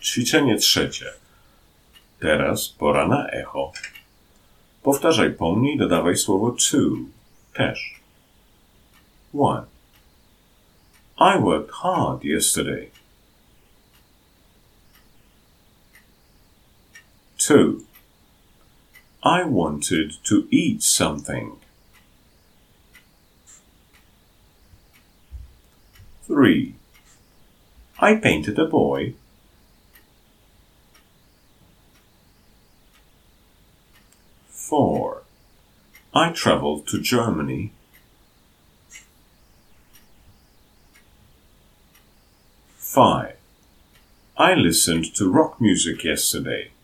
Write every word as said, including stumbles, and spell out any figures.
Ćwiczenie trzecie. Teraz pora na echo. Powtarzaj po mnie i dodawaj słowo to też. One. I worked hard yesterday. Two. I wanted to eat something. Three. I painted a boy. Four. I traveled to Germany. Five. I listened to rock music yesterday.